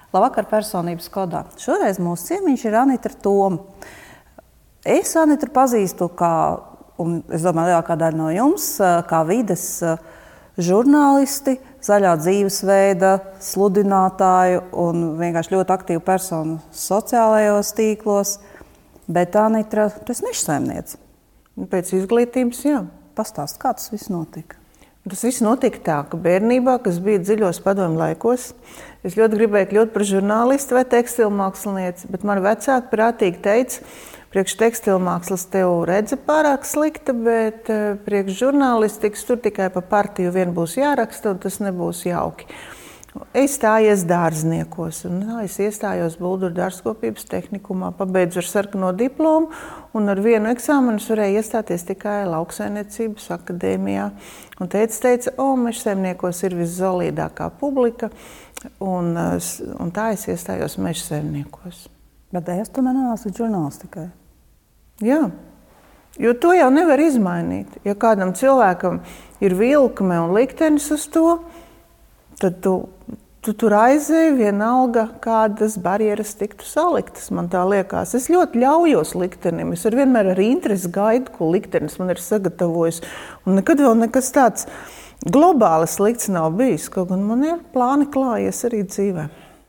Labvakar personības kodā. Šoreiz mūsu ciemiņš ir Anitra Toma. Es Anitru pazīstu kā, un es domāju, lielākā daļa no jums, kā vides žurnālisti, zaļā dzīvesveida sludinātāju un vienkārši ļoti aktīvu personu sociālajos tīklos. Bet Anitra, tu esi mežsaimniece. Pēc izglītības, jā. Pastāst, kā tas viss notika? Tas viss notika tā, ka bērnībā, kas bija dziļos padomju laikos, es ļoti gribēju kļūt par žurnālistu vai tekstilmākslinieci, bet mani vecāki prātīgi teica, priekš tekstilmākslas tev redze pārāk slikta, bet priekš žurnālistikas tur tikai pa partiju vien būs jāraksta un tas nebūs jauki. Es stājies dārzniekos, un es iestājos Bulduru dārzkopības tehnikumā, pabeidzu ar sarkano diplomu, un ar vienu eksāmenu varēju iestāties tikai Lauksaimniecības akadēmijā. Un teica, mežsaimniekos ir viszolīdākā publika, un tā es iestājos mežsaimniekos. Bet es tomēr nenācu žurnālistikai. Jā, jo to jau nevar izmainīt. Ja kādam cilvēkam ir vilkme un liktenis uz to, tad tu tur aizēji vienalga, kādas barjeras tiktu saliktas, man tā liekas. Es ļoti ļaujos liktenim, es vienmēr ar interesi gaidu, ko liktenis man ir sagatavojis. Un nekad vēl nekas tāds globāli slikts nav bijis, kaut gan man ir plāni klājies arī dzīvē.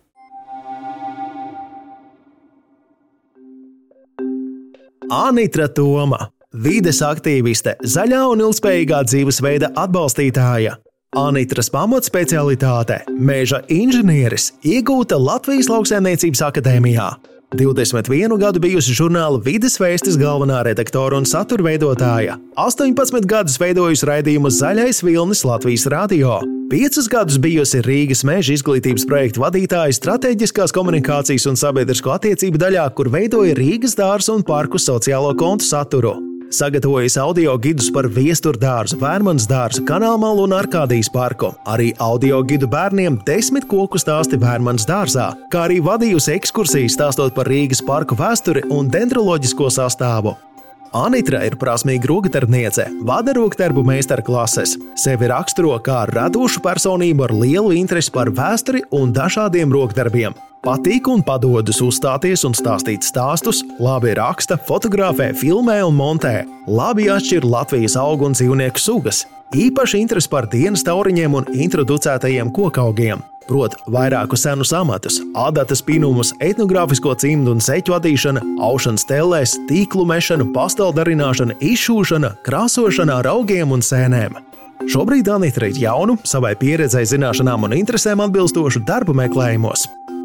Anitra Toma, vides aktīviste, zaļā un ilgspējīgā dzīvesveida atbalstītāja. Anitras pamatspecialitāte – meža inženieris, iegūta Latvijas Lauksaimniecības akadēmijā. 21 gadu bijusi žurnāla Vides vēstis galvenā redaktora un satura veidotāja. 18 gadus veidojusi raidījumu Zaļais vilnis Latvijas radio. 5 gadus bijusi Rīgas meža izglītības projektu vadītāja strateģiskās komunikācijas un sabiedrisko attiecību daļā, kur veidoja Rīgas dārzu un parku sociālo kontu saturu. Sagatavojas audio gidus par Viesturdārzu, Vērmanas dārzu, Kanālmalu un Arkādijas parku. Arī audio gidu bērniem 10 koku stāsti Vērmanas dārzā, kā arī vadījusi ekskursijas stāstot par Rīgas parku vēsturi un dendroloģisko sastāvu. Anitra ir prasmīga rokdarbniece, vada rokdarbu meistarklases. Sevi raksturo kā radošu personību ar lielu interesi par vēsturi un dažādiem rokdarbiem. Patīk un padodas uzstāties un stāstīt stāstus, labi raksta, fotografē, filmē un montē. Labi atšķir Latvijas augu un dzīvnieku sugas. Īpaši interesi par dienas tauriņiem un introducētajiem kokaugiem. Prot vairāku senus amatus, adatas pinumus, etnogrāfisko cimdu un seķu adīšana, aušanas tellēs, tīklu mešana, pasteldarināšana, izšūšana, krāsošana ar augiem un sēnēm. Šobrīd Anitra ir jaunu, savai pieredzei, zināšanām un interesēm atbilstošu darbu meklējumos.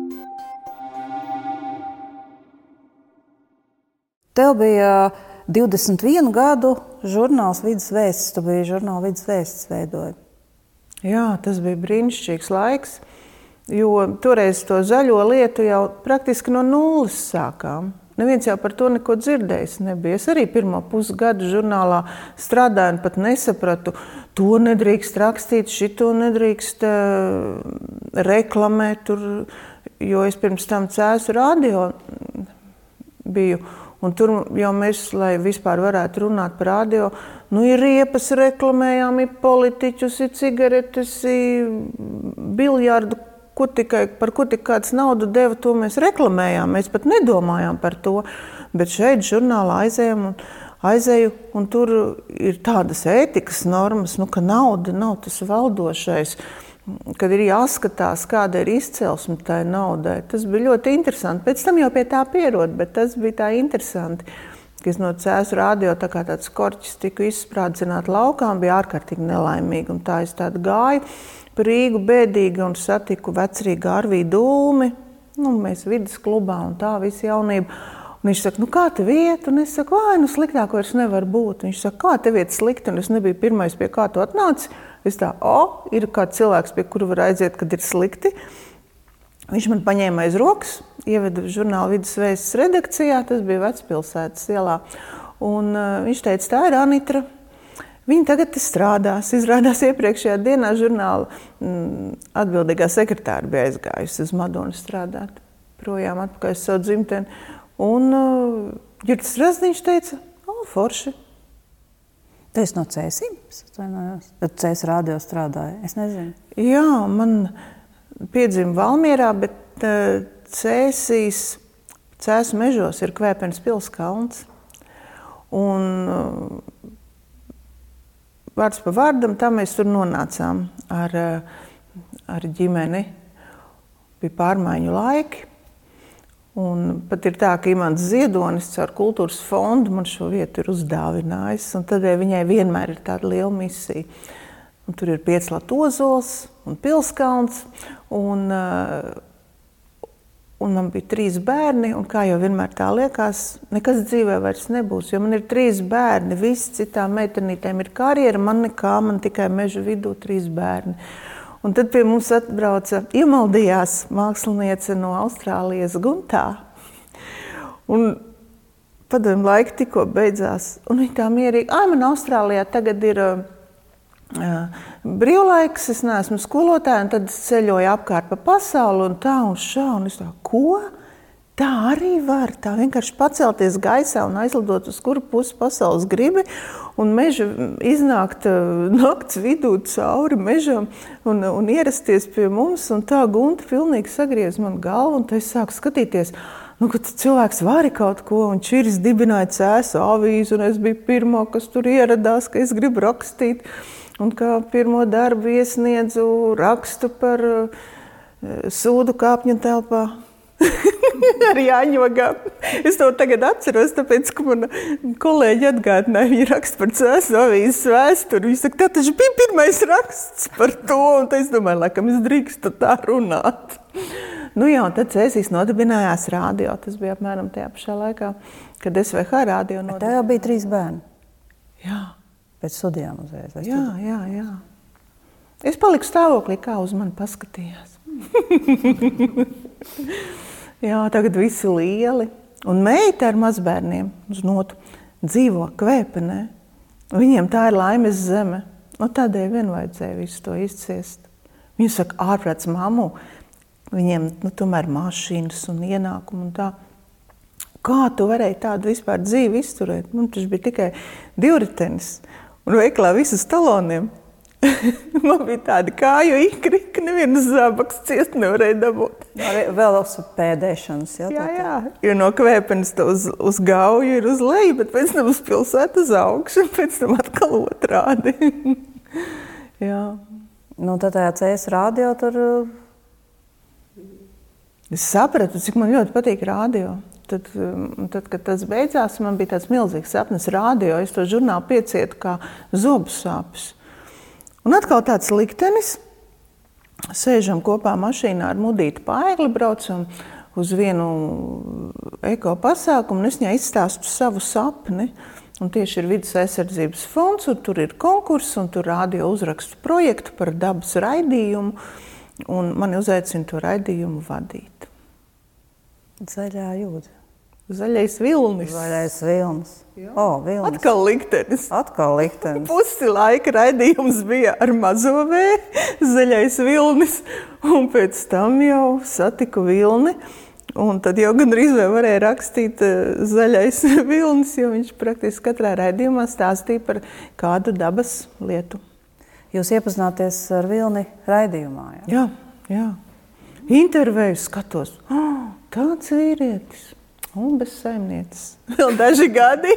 Tev bija 21 gadu žurnāls Vides vēstis, tu biji žurnāla Vides vēstis veidoja. Jā, tas bija brīnišķīgs laiks, jo toreiz to zaļo lietu jau praktiski no nulles sākām. Neviens jau par to neko dzirdējis nebija. Es arī pirmo pusgadu žurnālā strādāju un pat nesapratu, to nedrīkst rakstīt, šito nedrīkst reklamēt, jo es pirms tam Cēsu radio biju. Un tur jau mēs, lai vispār varētu runāt par radio, ir riepas reklamējām, ir politiķus, ir cigaretes, ir biljardu, par ko tik kāds naudu deva, to mēs reklamējām. Mēs pat nedomājām par to, bet šeit žurnālā aizēju, un tur ir tādas ētikas normas, ka nauda nav tas valdošais. Kad ir jāskatās, kāda ir izcelsme tai naudai. Tas bija ļoti interesanti. Pēc tam jau pie tā pierod, bet tas bija tā interesanti. Kad es no Cēsu radio tā kā tāds korķis tiku izsprādzināt laukām, bija ārkārtīgi nelaimīgi. Un tā es tādu gāju par Rīgu bēdīgi un satiku vecrīgu Arvīdu Ulmi. Mēs vidas klubā un tā visi jaunība. Un viņš saka, kā tev iet? Un es saku, sliktāk vairs nevar būt. Viņš saka, kā tev iet slikti? Un es nebiju pirmais, pie kā tu atnāci. Es tā, ir kāds cilvēks, pie kura var aiziet, kad ir slikti. Viņš man paņēma aiz rokas, ieveda žurnāla Vides vēstis redakcijā, tas bija Vecpilsētas ielā. Un viņš teica, tā ir Anitra. Viņa tagad strādās. Izrādās iepriekšējā dienā žurnāla atbildīgā sekretāra bija aizgājusi uz Madonu strādāt. Projām atpakaļ uz savu dzimteni. Un Ģirds Razdiņš teica, forši. Tu esi no Cēsīm? Tad Cēs radio strādāja. Es nezinu. Jā, man piedzima Valmierā, bet Cēsu mežos ir Kvēpenes pilskalns. Un vārds pa vārdam, tā mēs tur nonācām ar ģimeni. Bija pārmaiņu laiki. Un pat ir tā, ka Imants Ziedonis caur kultūras fondu man šo vietu ir uzdāvinājis, un tādēļ viņai vienmēr ir tāda liela misija. Un tur ir Pieclāt ozols un pilskalns, un man bija 3 bērni, un kā jau vienmēr tā liekas, nekas dzīvē vairs nebūs, jo man ir 3 bērni, visi citām meitenītēm ir karjera, man nekā, man tikai meža vidū 3 bērni. Un tad pie mums atbrauca, iemaldījās māksliniece no Austrālijas Guntā. Un padomju laika tikko beidzās. Un viņa tā mierīgi, man Austrālijā tagad ir brīvlaiks, es neesmu skolotāja, un tad es ceļoju apkārt pa pasauli un tā un šā. Un es tā, ko? Tā arī var, tā vienkārši pacelties gaisā un aizlidot uz kuru pusi pasaules gribi un meža iznākt nakts vidū cauri mežam un ierasties pie mums. Un tā Gunta pilnīgi sagriez man galvu, un tā es sāku skatīties, ka cilvēks vari kaut ko, un Čiris dibināja Cēsu avīzi, un es biju pirmā, kas tur ieradās, ka es gribu rakstīt. Un kā pirmo darbu iesniedzu rakstu par sūdu kāpņu telpā. Ar Jāņogām. Es to tagad atceros, tāpēc, ka mana kolēģi atgādināja, viņa raksta par Cēsu avīzes vēsturi. Viņa saka, tā taču bija pirmais raksts par to, un tad es domāju, laikam es drīkstu tā runāt. Nu jā, un tad Cēsīs nodibinājās radio. Tas bija apmēram tajā pašā laikā, kad SVH radio nodibinājās. Tā jau bija 3 bērni. Jā. Pēc studijām uzreiz. Jā. Es paliku stāvoklī, kā uz mani paskatījās. Jā, tagad visi lieli. Un meita ar mazbērniem uz notu dzīvo Kvēpenē. Viņiem tā ir laimes zeme. Tādēļ vien vajadzēja visu to izciest. Viņi saka, ārprāts mammu, viņiem tomēr mašīnas un ienākumu un tā. Kā tu varēji tādu vispār dzīvi izturēt? Tas bija tikai 2-ritenis un veiklā visu taloniem. Man bija tāda kāju ikri, ka nevienas zābaks ciest nevarēja dabūt. Vēl uz pēdēšanas, Jā, jo no Kvēpenes uz Gauju ir uz leju, bet pēc tam uz pilsētu uz augšu, un pēc tam atkal otrādi. Jā. Tad tajā Cēsu radio tur... Es sapratu, cik man ļoti patīk radio. Tad, kad tas beidzās, man bija tāds milzīgs sapnis radio. Es to žurnālu piecietu kā zobu sāpes. Un atkal tāds liktenis, sēžam kopā mašīnā ar Mudītu Paegli, braucam uz vienu eko pasākumu, un es viņai izstāstu savu sapni. Un tieši ir Vides aizsardzības fonds, un tur ir konkurss, un tur radio uzrakstu projektu par dabas raidījumu, un mani uzaicina to raidījumu vadīt. Zaļā jūdze. Zaļais vilnis. Zaļais vilnis. Vilnis. Atkal liktenis. Pusi laika raidījums bija ar mazo V, zaļais vilnis, un pēc tam jau satiku vilni. Un tad jau gandrīz varēja rakstīt zaļais vilnis, jo viņš praktiski katrā raidījumā stāstīja par kādu dabas lietu. Jūs iepazināties ar vilni raidījumā, jā? Jā. Intervēju skatos. Tāds vīrietis. Un bez saimnieces. Vēl daži gadi.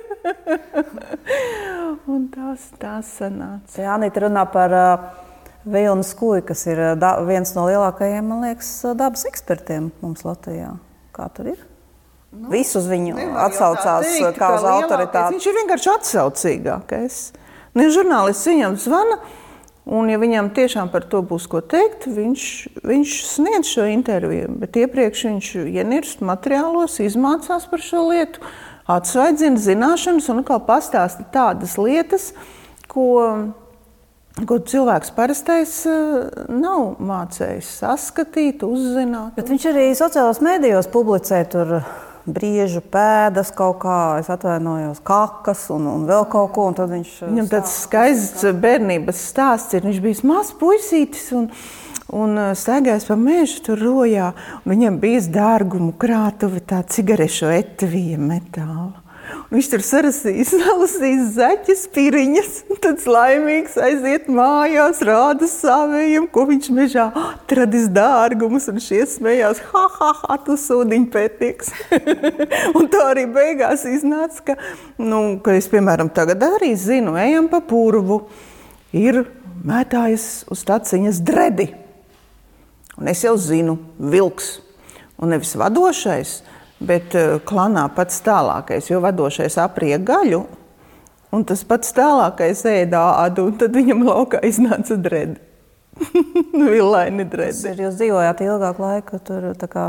Un tās sanāca. Anita runā par Vilnu Skuju, kas ir viens no lielākajiem, man liekas, dabas ekspertiem mums Latvijā. Kā tur ir? Visus viņu atsaucās kā uz autoritāti. Viņš ir vienkārši atsaucīgākais. Žurnālists viņam zvana, un ja viņam tiešām par to būs ko teikt, viņš sniedz šo interviju, bet iepriekš viņš ienirst materiālos, izmācās par šo lietu, atsvaidzina zināšanas un atkal pastāsta tādas lietas, ko cilvēks parastais nav mācējis saskatīt, uzzināt. Bet viņš arī sociālās mēdījos publicē tur briežu pēdas kaut kā, es atvainojos, kakas un vēl kaut ko, un tad viņš... Viņam tāds skaists bērnības stāsts ir, viņš bijis mazs puisītis un staigājis pa mežu tur rojā, un viņam bijis dārgumu krātuve tā cigarešu etavija metāla. Un viņš tur salasījis zaķes, piriņas, un tad laimīgs aiziet mājās, rāda savējiem, ko viņš mežā, atradis dārgumus, un šie smējās, ha, tu sūdiņu pētnieks. Un tā arī beigās iznāca, ka es, piemēram, tagad arī zinu, ejam pa purvu, ir mētājas uz taciņas dredi. Un es jau zinu, vilks, un nevis vadošais, bet klanā pats tālākais, jo vadošais apriek gaļu, un tas pats tālākais ēda ādu, un tad viņam laukā iznāca dredi. Villaini dredi. Jūs dzīvojāt ilgāku laiku tur tā kā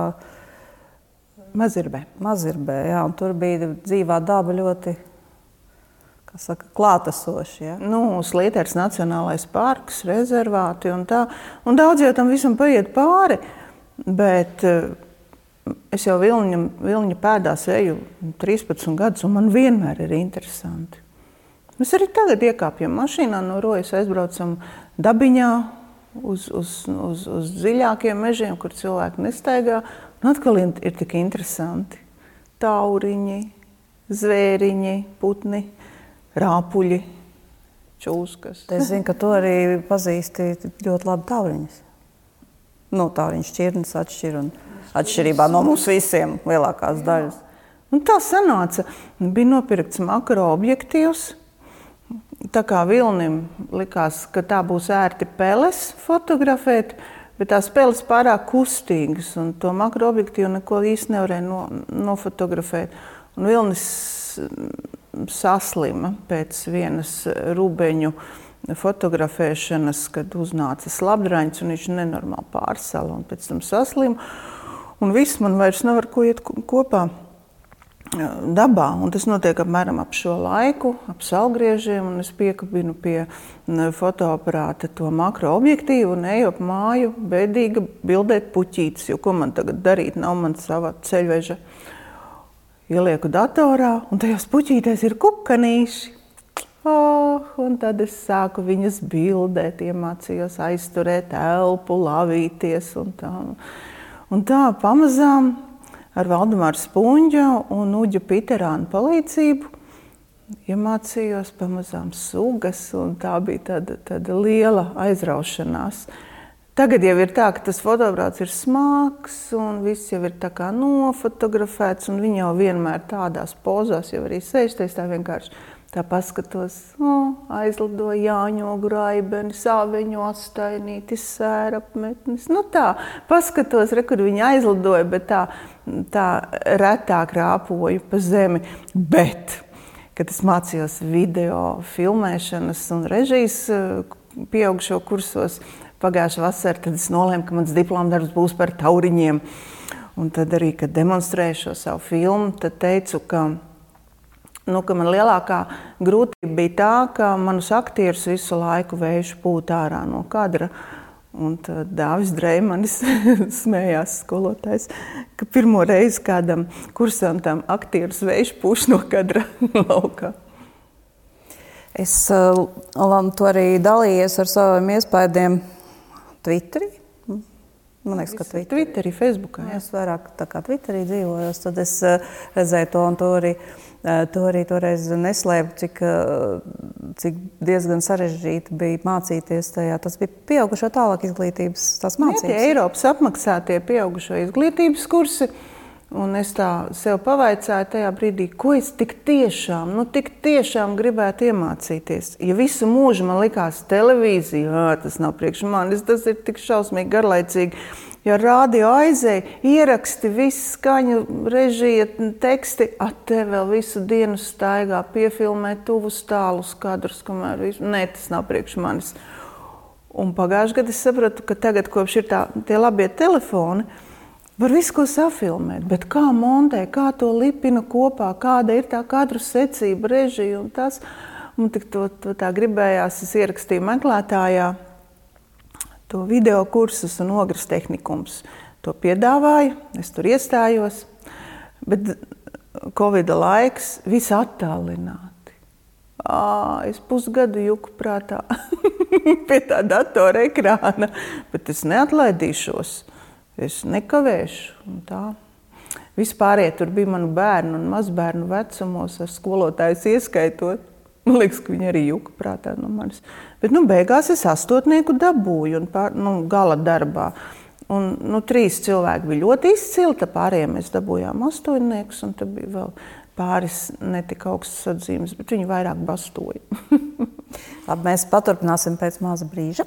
Mazirbē, jā, un tur bija dzīvā daba ļoti, kā saka, klātesoši, ja? Slieters Nacionālais parks, rezervāti un tā, un daudz jau tam visam paiet pāri, bet es jau Vilņa pēdās eju 13 gadus, un man vienmēr ir interesanti. Mēs arī tagad iekāpjam mašīnā no Rojas, aizbraucam dabiņā uz dziļākiem mežiem, kur cilvēki nestaigā. Un atkal ir tik interesanti. Tauriņi, zvēriņi, putni, rāpuļi, čūskas. Es zinu, ka tu arī pazīsti ļoti labi tauriņus. Tauriņu šķirnes atšķirībā no mums visiem lielākās daļas. Un tā sanāca. Bija nopirkts makro objektīvs. Tā kā Vilnim likās, ka tā būs ērti peles fotografēt, bet tās peles pārāk kustīgas, un to makroobjektīvu neko īsti nevarēja nofotografēt. Un Vilnis saslima pēc vienas rubeņu fotografēšanas, kad uznāca slabdraņts, un viņš nenormāli pārsala, un pēc tam saslima. Un viss man vairs nevar ko iet kopā dabā, un tas notiek apmēram ap šo laiku, ap saulgriežiem, un es piekabinu pie fotoaparāta to makroobjektīvu un eju ap māju bēdīga bildēt puķītes, jo ko man tagad darīt, nav man sava ceļveža. Ielieku datorā, un tajās puķītēs ir kukanīši. Un tad es sāku viņas bildēt, iemācījos aizturēt elpu, lavīties un tā. Un tā pamazām ar Valdemāra Spunģa un Uģa Piterāna palīdzību iemācījos pamazām sugas, un tā bija tāda liela aizraušanās. Tagad jau ir tā, ka tas fotoaparāts ir smags, un viss jau ir tā kā nofotografēts, un viņi jau vienmēr tādās pozās jau arī sēžties, tā vienkārši tā paskatos, aizlidoja Jāņogu raibeni, Sāveņu astainītis, sērapmetnis. Tā, paskatos, kur viņi aizlidoja, bet tā retāk rāpoju pa zemi. Bet, kad es mācījos video filmēšanas un režijas pieaugušo kursos pagājušā vasarā, tad es nolēmu, ka mans diplomdarbs būs par tauriņiem. Un tad arī, kad demonstrēju šo savu filmu, tad teicu, ka man lielākā grūtība bija tā, ka manus aktierus visu laiku vējš pūt ārā no kadra. Un tad Dāvis Dreimanis smējās skolotājs, ka pirmo reizi kādam kursantam aktierus vējš pūš no kadra laukā. Es tu arī dalījies ar saviem iespējām Twitterī. Man liekas, ka Twitterī, Facebookā. Es vairāk tā kā Twitterī dzīvojos, tad es redzēju to, un to arī toreiz neslēpu, cik diezgan sarežģīti bija mācīties tajā. Tas bija pieaugušo tālāk izglītības tās mācības. Tie Eiropas apmaksātie pieaugušo izglītības kursi, un es tā sev pavaicāju tajā brīdī, ko es tik tiešām gribētu iemācīties. Ja visu mūžu man likās televīzija, tas nav priekš manis, tas ir tik šausmīgi garlaicīgi. Ja rādio aizēja, ieraksti, viss skaņu, režija, teksti, te vēl visu dienu staigā, piefilmē tuvus tālus kadrus, kamēr visu. Nē, tas nav priekš manis. Un pagājušajā gadā es sapratu, ka tagad, kopš ir tie labie telefoni, var visu ko safilmēt, bet kā montē, kā to lipina kopā, kāda ir tā kadru secība, režija un tas. Un tik to tā gribējās, es ierakstīju meklētājā to video kursus un ogres tehnikums. To piedāvāju, es tur iestājos, bet Covida laiks viss attālināti. Es pusgadu juku prātā pie tā datora ekrāna, bet es neatlaidīšos. Es nekavēšu. Un tā. Vispārie tur bija manu bērnu un mazbērnu vecumos ar skolotājus ieskaitot. Man liekas, ka viņi arī juka prātā no manis. Bet beigās es 8 dabūju un gala darbā. Un 3 cilvēki bija ļoti izcili, tā pārējiem mēs dabūjām 8, un tad bija vēl pāris netika augstas atzīmes, bet viņi vairāk bastoja. Labi, mēs paturpināsim pēc maza brīža.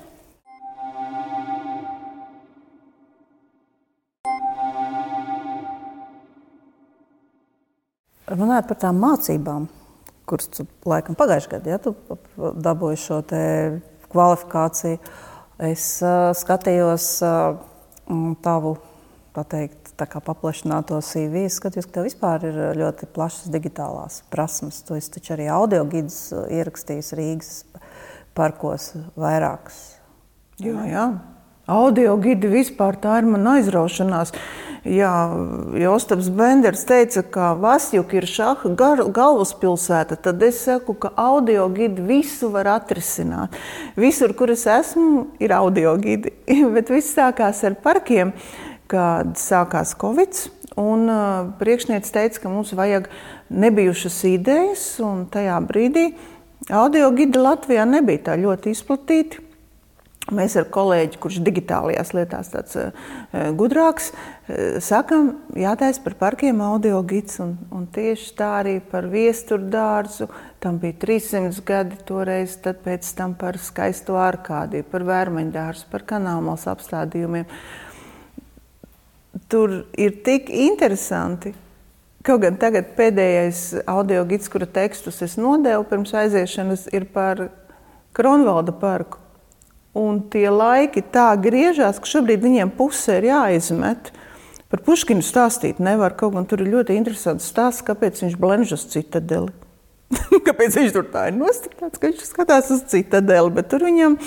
Runājot par tām mācībām, kuras tu laikam pagājušajā gadā, tu dabūji šo te kvalifikāciju. Es skatījos tavu, tā teikt, tā kā paplašināto CV. Skatījos, ka tev vispār ir ļoti plašas digitālās prasmes. Tu esi taču arī audio gidus ierakstījis Rīgas parkos vairākus. Jā. Audio gidi vispār tā ir man aizraušanās. Jā, Ostaps Benders teica, ka Vasjuk ir šaha galvaspilsēta, tad es saku, ka audio gidi visu var atrisināt. Visur, kur es esmu, ir audio gidi. Bet viss sākās ar parkiem, kad sākās Covid, un priekšniece teica, ka mums vajag nebijušas idejas, un tajā brīdī audio gidi Latvijā nebija tā ļoti izplatīti. Mēs ar kolēģi, kurš digitālajās lietās tāds gudrāks, sakam, jātaisa par parkiem audio gids, un tieši tā arī par Viesturu dārzu, tam bija 300 gadi toreiz, tad pēc tam par skaisto Arkādiju, par Vērmeņu dārzu, par kanālmalas apstādījumiem. Tur ir tik interesanti, kaut gan tagad pēdējais audio gids, kura tekstus es nodevu pirms aiziešanas, ir par Kronvalda parku. Un tie laiki tā griežās, ka šobrīd viņiem pusē ir jāizmet. Par Puškinu stāstīt nevar, kaut gan tur ir ļoti interesants stāsts, kāpēc viņš blenž uz Citadeli. Kāpēc viņš tur tā ir nostrādāts, ka viņš skatās uz Citadeli, bet tur viņam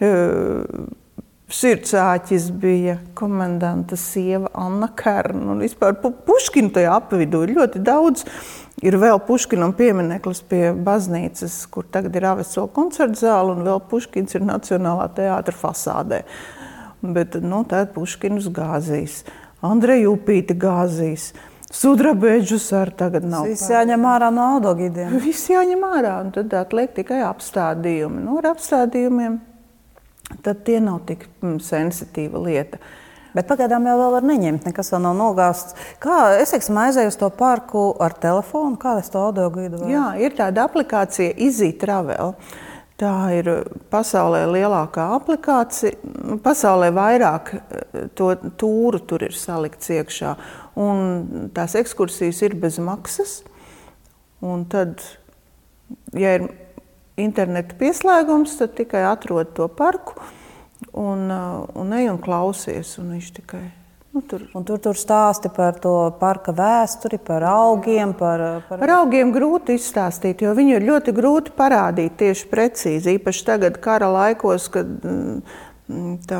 Sirdsāķis bija, komendanta sieva Anna Kerna. Un vispār Puškinu tajā apvidū ir ļoti daudz. Ir vēl Puškinam piemineklis pie baznīcas, kur tagad ir Avesola koncerta zāle, un vēl Puškins ir Nacionālā teātra fasādē. Bet, tā ir Puškinus gāzīs, Andreju Upīti gāzīs, Sudrabeģus arī tagad nav. Viss jāņem ārā no audio gidiem. Viss jāņem ārā, un tad atliek tikai apstādījumi. Ar apstādījumiem tad tie nav tik sensitīva lieta. Bet pagaidām jau vēl var neņemt, nekas vēl nav nogāsts. Es aizēju uz to parku ar telefonu, kā es to audio gidu varu? Jā, ir tāda aplikācija Easy Travel. Tā ir pasaulē lielākā aplikācija. Pasaulē vairāk to tūru tur ir salikts iekšā. Un tās ekskursijas ir bez maksas. Un tad, ja ir interneta pieslēgums, tad tikai atrod to parku. Un ej un klausies, un viņš tikai tur. Un tur stāsti par to parka vēsturi, par augiem. Par augiem grūti izstāstīt, jo viņu ir ļoti grūti parādīt tieši precīzi. Īpaši tagad kara laikos, kad tā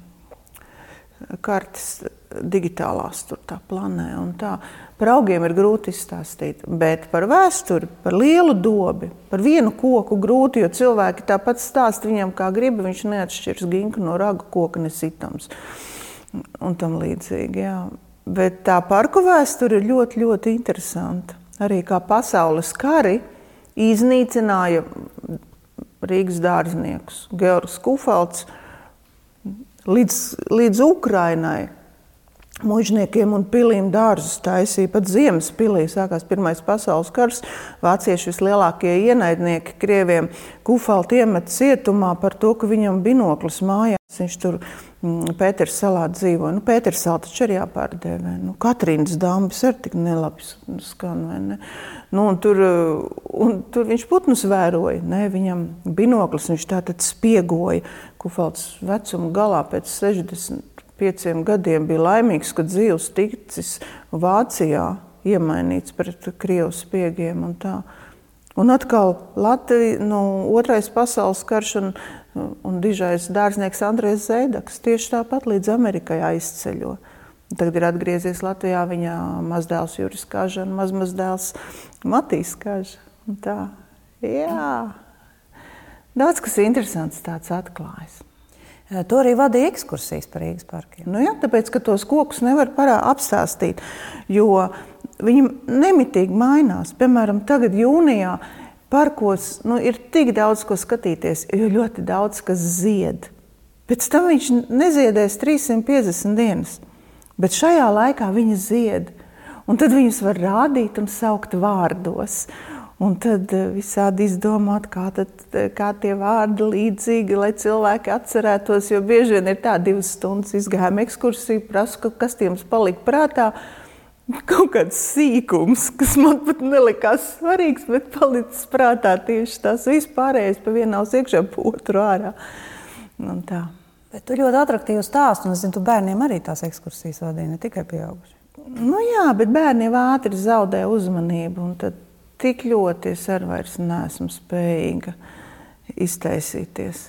kartes digitālās tur tā planē un tā. Par augiem ir grūti izstāstīt, bet par vēsturi, par lielu dobi, par vienu koku grūti, jo cilvēki tāpat stāsta viņam, kā grib, viņš neatšķirs ginku no raga koka nesitams. Un tam līdzīgi, jā. Bet tā parku vēsture ir ļoti, ļoti interesanta. Arī kā pasaules kari iznīcināja Rīgas dārzniekus. Georgs Kufelds līdz Ukrainai mužniekiem un pilīm dārzus taisīja. Pat Ziemas pilī sākās Pirmais pasaules karš. Vācieši vislielākie ienaidnieki Krieviem Kufeldu iemet cietumā par to, ka viņam binoklis mājās. Viņš tur Pēters salā dzīvoja. Pēters salā taču arī jāpārdēvē. Katrīnas dambis arī tik nelabi skan, vai ne? Un tur viņš putnus vēroja. Viņam binoklis, viņš tātad spiegoja. Kufelds vecuma galā pēc 65 gadiem bija laimīgs, kad dzīvs ticis Vācijā iemainīts pret Krievu spiegiem un tā. Un atkal Latvija, Otrais pasaules karš un dižais dārznieks Andrejs Zeidaks tieši tāpat līdz Amerikai aizceļo. Tagad ir atgriezies Latvijā viņa mazdēls Juris Kaža un mazmazdēls Matīs Kaža. Un tā, jā. Daudz kas interesants tāds atklājas. Tu arī vadīji ekskursijas par Rīgas parkiem. Jā, tāpēc, ka tos kokus nevar apstāstīt, jo viņi nemitīgi mainās. Piemēram, tagad jūnijā parkos ir tik daudz, ko skatīties, jo ļoti daudz, kas zied. Pēc tam viņš neziedēs 350 dienas, bet šajā laikā viņi zied. Un tad viņus var rādīt un saukt vārdos. Un tad visādi izdomāt, kā tie vārdi līdzīgi, lai cilvēki atcerētos, jo bieži vien ir tā 2 stundas izgājām ekskursiju, prasu, kas tiem palika prātā. Kaut kāds sīkums, kas man pat nelikās svarīgs, bet palicis prātā tieši tās vispārējais pa vienu aus iekšā, pa otru ārā. Un tā. Bet tu ļoti atraktīvi stāst, un es zinu, tu bērniem arī tās ekskursijas vadīji, ne tikai pieauguši. Nu jā, bet bērni ātri zaudē uzmanību, un tad tik ļoti es arī vairs neesmu spējīga iztaisīties.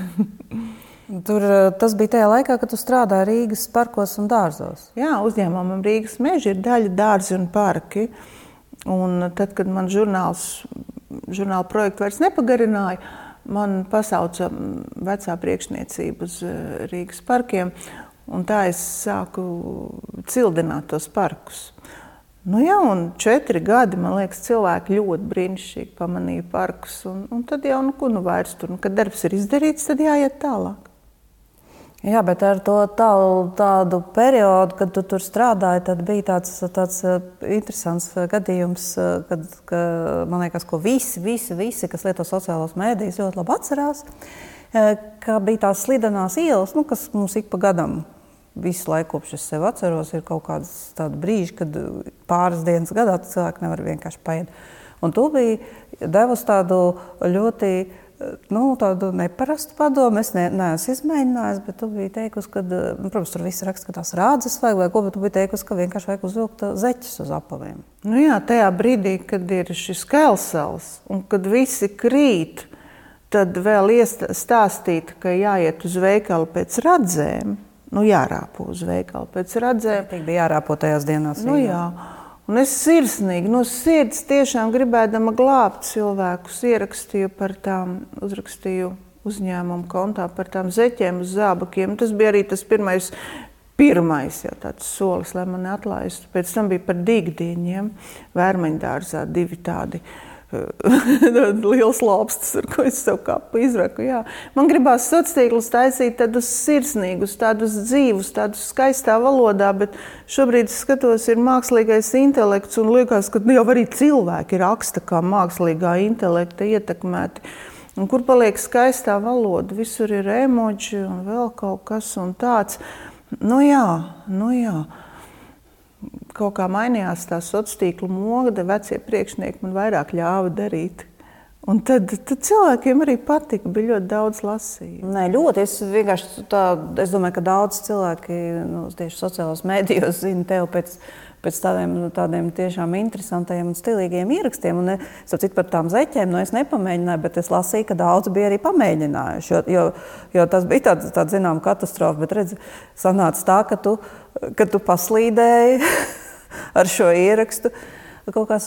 Tas bija tajā laikā, kad tu strādāji Rīgas parkos un dārzos. Jā, uzņēmumam Rīgas meži ir daļa dārzi un parki. Un tad, kad man žurnāla projektu vairs nepagarināja, man pasauca vecā priekšniecība uz Rīgas parkiem. Un tā es sāku cildināt tos parkus. Nu jā, un 4 gadi, man liekas, cilvēki ļoti brīnišķīgi pamanīja parkus. Un tad jau, vairs tur, kad darbs ir izdarīts, tad jāiet tālāk. Jā, bet ar to tādu periodu, kad tu tur strādāji, tad bija tāds interesants gadījums, kad man liekas, ko visi, kas lieto sociālos mēdījus, ļoti labi atcerās, ka bija tās slidenās ielas, kas mums ik pa gadam visu laiku, kopš es sev atceros, ir kaut kāds tādi brīži, kad pāris dienas gadā cilvēki nevar vienkārši paiet. Un tu biji devusi tādu ļoti tādu neparastu padomu. Es neesmu izmēģinājis, bet tu biji teikusi, ka, protams, tur viss raksta, ka tās rādzes vajag vai ko, bet tu biji teikusi, ka vienkārši vajag uzvilkt zeķes uz apaviem. Nu jā, tajā brīdī, kad ir šis Kelsals un kad visi krīt, tad vēl stāstīt, ka jāiet uz veikalu pēc radzēm. Jārāpo uz veikalu pēc radzēm. Tik bija jārāpo tajās dienās. Jā. Un es sirsnīgi, no sirds tiešām gribēdama glābt cilvēkus, uzrakstīju uzņēmumu kontā par tām zeķēm uz zābakiem. Tas bija arī tas pirmais jau tāds solis, lai mani atlaistu. Pēc tam bija par dīgdīņiem, Vērmaņdārzā 2 tādi liels lobstas, ar ko es savu kapu izraku. Jā. Man gribās sociālus taisīt tādus sirsnīgus, tādus dzīvus, tādus skaistā valodā, bet šobrīd skatos, ir mākslīgais intelekts un liekas, ka jau arī cilvēki raksta kā mākslīgā intelekta ietekmēti. Un kur paliek skaistā valoda? Visur ir emoji un vēl kaut kas un tāds. Nu jā. Kaut kā mainījās tā sociāla mogde, vecie priekšnieki man vairāk ļāva darīt. Un tad cilvēkiem arī patika, bija ļoti daudz lasījumu. Nē, ļoti. Es domāju, ka daudz cilvēki tieši sociālos mēdījos zina tevi pēc tādiem tiešām interesantiem un stilīgiem ierakstiem. Un citu par tām zeķēm, es nepamēģināju, bet es lasīju, ka daudz bija arī pamēģinājuši. Jo tas bija tāda zināma katastrofa, bet redzi, sanāca tā, ka tu paslīdēji ar šo ierakstu kaut kā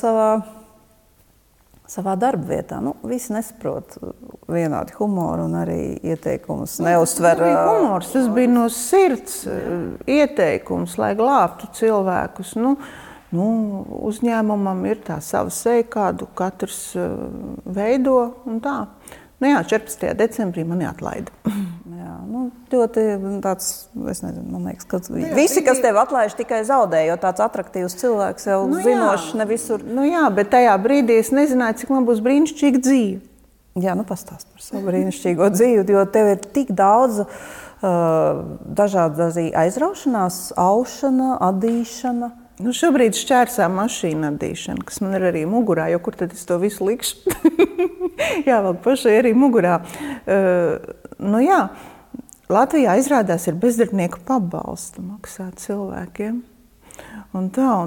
savā darba vietā. Visi nesaprot vienādi humoru un arī ieteikumus neuztver. Humors, tas bija no sirds ieteikums, lai glābtu cilvēkus. Uzņēmumam ir tā sava seja, kādu katrs veido un tā. 14. decembrī mani atlaida. Jā, ļoti tāds, es nezinu, man liekas, ka visi, kas tevi atlaiž, tikai zaudē, jo tāds atraktīvs cilvēks jau zinošs ne visur. Jā, bet tajā brīdī es nezināju, cik man būs brīnišķīga dzīve. Jā, pastāst par savu brīnišķīgo dzīvi, jo tev ir tik daudz dažādas aizraušanās, aušana, adīšana. Šobrīd šķērsā mašīna adīšana, kas man ir arī mugurā, jo kur tad es to visu likšu? Jā, vēl pašai arī mugurā. Latvijā izrādās ir bezdarbnieku pabalstu maksā cilvēkiem. Un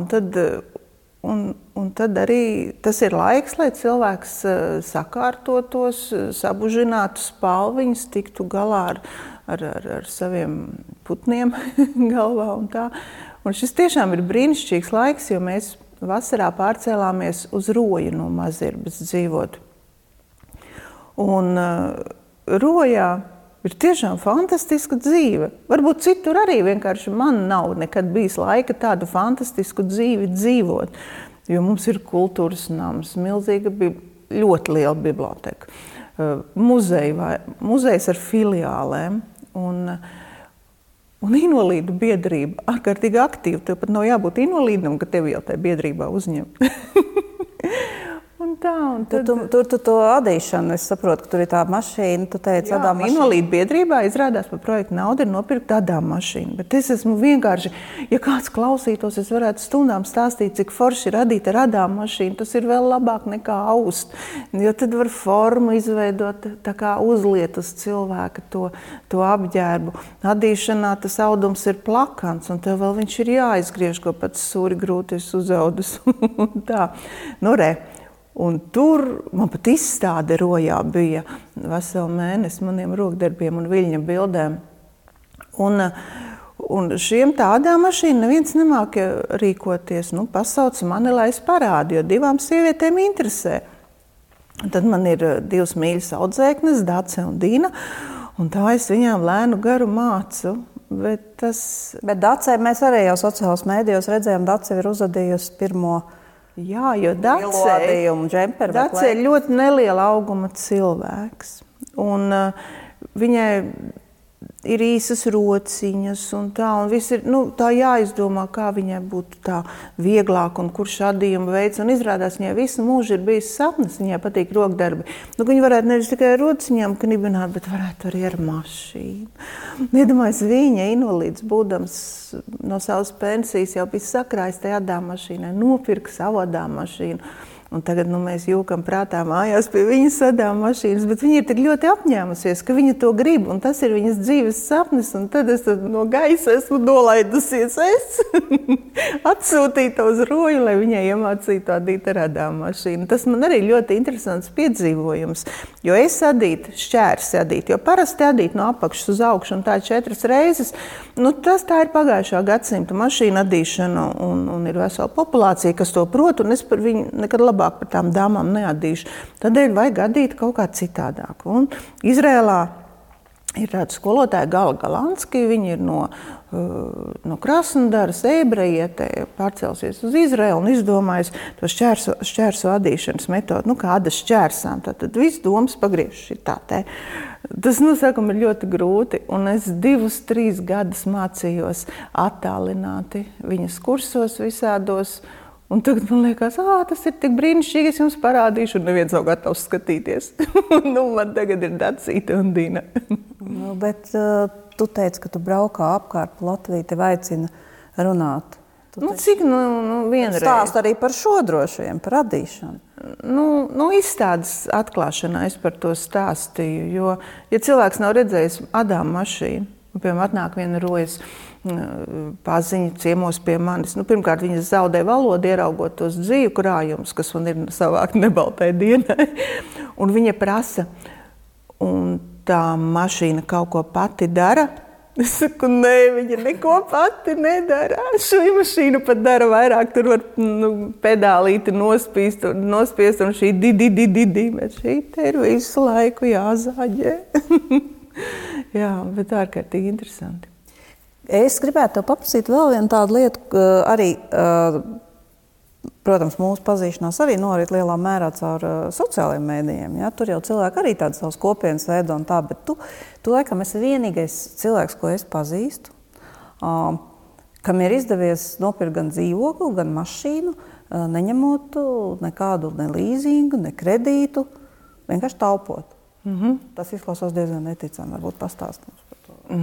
tad arī tas ir laiks, lai cilvēks sakārtotos, sabužinātu spalviņas, tiktu galā ar saviem putniem galvā un tā. Un šis tiešām ir brīnišķīgs laiks, jo mēs vasarā pārcēlāmies uz Roju no Mazirbas dzīvot. Un Rojā ir tiešām fantastiska dzīve. Varbūt citur arī vienkārši man nav nekad bijis laika tādu fantastisku dzīvi dzīvot. Jo mums ir kultūras nams, milzīga ļoti liela biblioteka. Muzejs ar filiālēm un invalīdu biedrība ārkārtīgi aktīva. Tev pat nav jābūt invalīdam, ka tevi jau tajā biedrībā uzņem. Tur to adīšanu, es saprotu, ka tur ir tā mašīna, tu teici, Adām mašīna. Invalīdu biedrībā izrādās par projektu naudu ir nopirkt Adām mašīnu, bet es esmu vienkārši, ja kāds klausītos, es varētu stundām stāstīt, cik forši ir radīt ar Adām mašīnu, tas ir vēl labāk nekā aust, jo tad var formu izveidot, tā kā uzliet uz cilvēka to apģērbu. Adīšanā tas audums ir plakans, un tev vēl viņš ir jāizgriež, ko pats sūri grūties uzaudus. Tā, Un tur man pat izstāde Rojā bija veselu mēnesi maniem rokdarbiem un viļņa bildēm. Un šiem tādā mašīna neviens nemāk rīkoties. Pasauc mani, lai es parādu, jo 2 sievietēm interesē. Un tad man ir 2 mīļas audzēknes, Dace un Dina, un tā es viņām lēnu garu mācu. Bet Dace mēs arī jau sociālos mēdījos redzējām, Dace ir uzadījusi pirmo. Jā, jo Dace ir ļoti neliela auguma cilvēks. Un viņai ir īsas rociņas un viss ir, tā jāizdomā, kā viņai būtu tā vieglāk un kurš adījumu veids. Un izrādās, viņai visu mūžu ir bijis sapnis, viņai patīk rokdarbi. Viņi varētu nevis tikai rociņām knibināt, bet varētu arī ar mašīnu. Iedomājies, viņa invalīds būdams no savas pensijas jau bija sakrājis tajā Adām mašīnai, nopirka savu Adām mašīnu. Un tagad mēs jūkam prātā mājās pie viņas Adām mašīnas, bet viņa ir tik ļoti apņēmusies, ka viņa to grib, un tas ir viņas dzīves sapnis, un tad es no gaisa esmu nolaidusies. Es atsūtītu uz Roju, lai viņai iemācītu adīt ar Adām mašīnu. Tas man arī ļoti interesants piedzīvojums, jo es adītu, šķērsi adīt, jo parasti adīt no apakšas uz augšu, un tā 4 reizes, tā ir pagājušā gadsimta mašīna adīšana, un ir vesela populācija, kas to prot, un es par viņu nekad labāk par tām dāmām neadīšu. Tādēļ vajag adīt kaut kā citādāk. Un Izrēlā ir tāda skolotāja Gala Galanski, viņa ir no Krasnodaras, ebrejietē, pārcelsies uz Izraelu un izdomājusi to šķērsu adīšanas metodu, kā adas šķērsām. Tad viss domas pagriež šitā te. Tas, sākam, ir ļoti grūti, un es 2-3 gadus mācījos attālināti viņas kursos visādos. Un tagad man liekas, tas ir tik brīnišķīgi, es jums parādīšu, un neviens nav gatavs skatīties. Man tagad ir Dacīte un Dina. Bet tu teici, ka tu braukā apkārt Latviju, tev aicina runāt. Cik vienreiz? Stāst arī par šo droši vien, par adīšanu. Izstādes atklāšanā es par to stāstīju, jo, ja cilvēks nav redzējis Adām mašīnu, piemēram, atnāk viena Rojas paziņa ciemos pie manis. Pirmkārt, viņas zaudē valodu, ieraugot tos dzīvu krājumus, kas man ir savākt nebaltai dienai. Un viņa prasa, un tā mašīna kaut ko pati dara? Es saku, nē, viņa neko pati nedara. Šo mašīnu pat dara vairāk, tur var pedālīti nospiest, un šī di, bet šī te ir visu laiku jāzāģē. Jā, bet ārkārtīgi interesanti. Es gribētu tev paprasīt vēl vienu tādu lietu, arī, protams, mūsu pazīšanās arī norit lielā mērā caur sociālajiem mēdījiem. Ja? Tur jau cilvēki arī tādas savas kopienas veido un tā, bet tu laikam esi vienīgais cilvēks, ko es pazīstu, kam ir izdevies nopirkt gan dzīvokli, gan mašīnu, neņemot nekādu ne līzingu, ne kredītu, vienkārši taupot. Tas izklausās diezgan neticami, varbūt pastāst mums par to.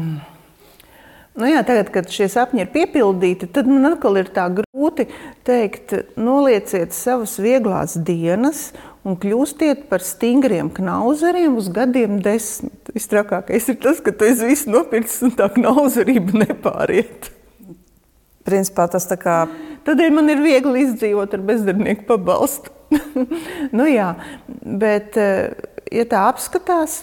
Tagad, kad šie sapņi ir piepildīti, tad man atkal ir tā grūti teikt, nolieciet savas vieglās dienas un kļūstiet par stingriem knauzeriem uz gadiem 10. Visstrakākais ir tas, ka tu esi visu nopircis un tā knauzerība nepāriet. Principā tas tā kā... Tādēļ man ir viegli izdzīvot ar bezdarbnieku pabalstu. Jā, bet ja tā apskatās,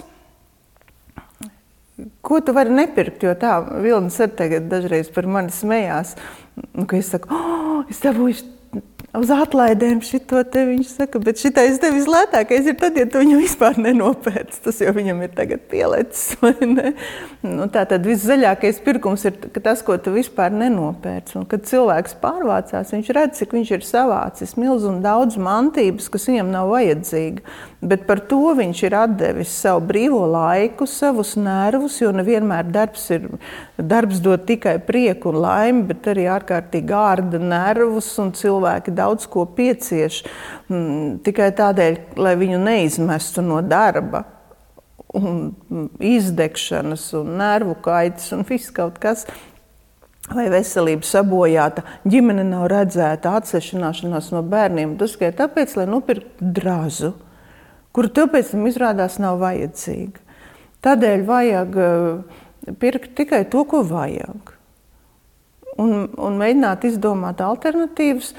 ko tu vari nepirkt, jo tā Vilnis arī tagad dažreiz par mani smējās, ka es saku, es dabūju uz atlaidēm šito te viņš saka, bet šitais te vislētākais ir tad, ja tu viņu vispār nenopērc. Tas jau viņam ir tagad pielecis, vai ne? Nu, tā tad viszaļākais pirkums ir tas, ko tu vispār nenopērc. Un kad cilvēks pārvācās, viņš redz, cik viņš ir savācis milz un daudz mantības, kas viņam nav vajadzīga. Bet par to viņš ir atdevis savu brīvo laiku, savus nervus, jo nevienmēr darbs dod tikai prieku un laimi, bet arī ārkārtīgi ārda nervus, un cilvēki daudz ko piecieš tikai tādēļ, lai viņu neizmestu no darba un izdegšanas un nervu kaitas un viss kaut kas. Vai veselība sabojāta, ģimene nav redzēta, atsešanāšanās no bērniem. Tas tikai tāpēc, lai nopirktu drazu, kuru tev pēc tam izrādās nav vajadzīga. Tādēļ vajag pirkt tikai to, ko vajag. Un mēģināt izdomāt alternatīvas,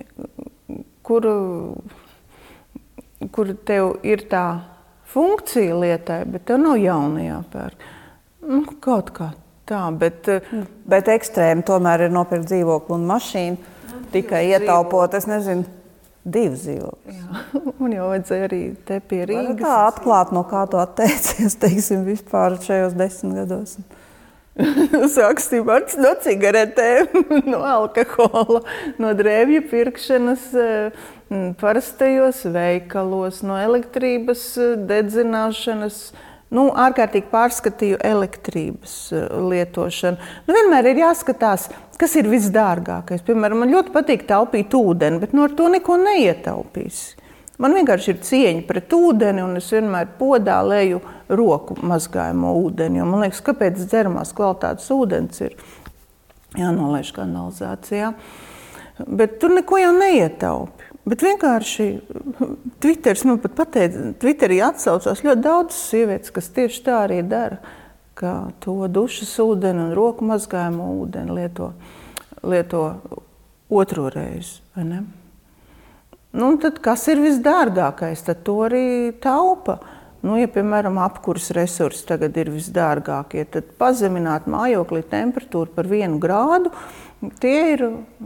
kur tev ir tā funkcija lietai, bet tev nav jauna jāpērk. Nu, kaut kā tā, bet ekstrēmi tomēr ir nopirkt dzīvokli un mašīnu, tikai ietaupot, es nezinu, 2 dzīvokļus. Jā, un jau vajadzēja arī te pie Rīgas. Kā atklāt, no kā tu atteicies, teiksim, vispār šajos 10 gados? Sāksim ar no cigaretēm, no alkohola, no drēbju pirkšanas parastajos veikalos, no elektrības dedzināšanas. Ārkārtīgi pārskatīju elektrības lietošanu. Vienmēr ir jāskatās, kas ir visdārgākais. Piemēram, man ļoti patīk taupīt ūdeni, bet ar to neko neietaupīsi. Man vienkārši ir cieņa pret ūdeni, un es vienmēr podā leju roku mazgājumu ūdeni. Jo man liekas, kāpēc dzeramās kvalitātes ūdens ir jānolaiž kanalizācijā. Bet tur neko jau neietaupi. Bet vienkārši Twitteris man pat pateica, Twitterī atsaucās ļoti daudz sievietes, kas tieši tā arī dara, ka to dušas ūdeni un roku mazgājumu ūdeni lieto otro reizi, vai ne? Tad kas ir visdārgākais, tad to arī taupa. Ja, piemēram, apkuras resursi tagad ir visdārgākie, tad pazemināt mājoklī temperatūru par 1 grādu, tie ir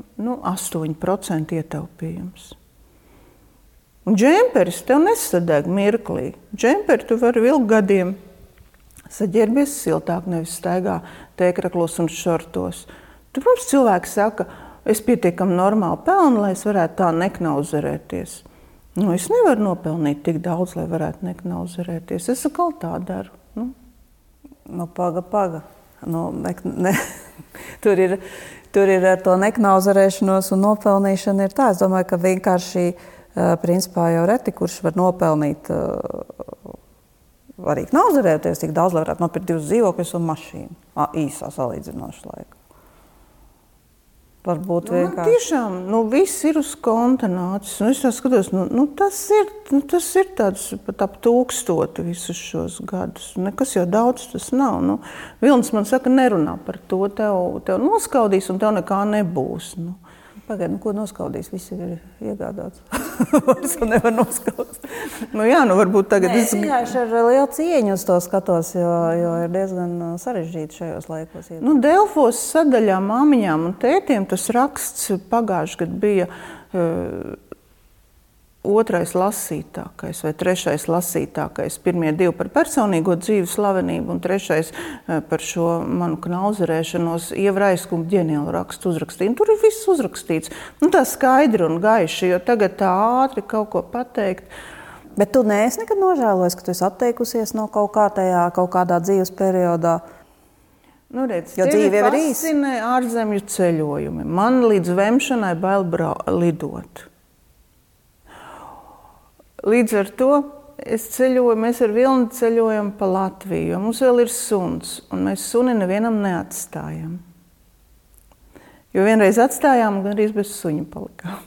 8% ietaupījums. Un džemperis tev nesadeg mirklī. Džemperi tu vari vilkt gadiem. Saģērbies siltāk, nevis staigā tēkraklos un šortos. Tur, protams, cilvēki saka, es pietiekami normāli pelnu, lai es varētu tā neknauzerēties. Es nevaru nopelnīt tik daudz, lai varētu neknauzerēties. Es atkal tā daru. Paga. Tur ir ar to neknauzerēšanos un nopelnīšanu ir tā. Es domāju, ka vienkārši principā jau reti, kurš var nopelnīt arī knauzerēties tik daudz, lai varētu nopirkt 2 dzīvokļus un mašīnu īsā salīdzinoša laika. Varbūt vienkārši. Tiešām, viss ir uz konta nācis. Es tā skatos, tas ir tāds pat ap 1000 visus šos gadus. Nekas jau daudz tas nav. Vilnis man saka, nerunā par to, tev noskaudīs un tev nekā nebūs. Pagaid, ko noskaudīs? Visi ir iegādāts. Vairs nevar noskaudīt. Varbūt tagad es ar lielu cieņu uz to skatos, jo ir diezgan sarežģīti šajos laikos. Delfos sadaļā māmiņām un tētiem tas raksts pagājuši gadu bija 2. lasītākais vai 3. lasītākais. Pirmie 2 par personīgo dzīvi slavenību un 3. par šo manu knauzerēšanos Ievraiskumu ģeniālu rakstu uzrakstīju. Tur ir viss uzrakstīts. Tā skaidri un gaiši, jo tagad tā ātri kaut ko pateikt. Bet tu neesi nekad nožēlojis, ka tu esi atteikusies no kaut kādā dzīves periodā? Jo dzīve ir fascinē ārzemju ceļojumi. Man līdz vemšanai bail lidot. Līdz ar to mēs ar Vilni ceļojam pa Latviju, jo mums vēl ir suns, un mēs suni nevienam neatstājam. Jo vienreiz atstājām, gan arī bez suņa palikām.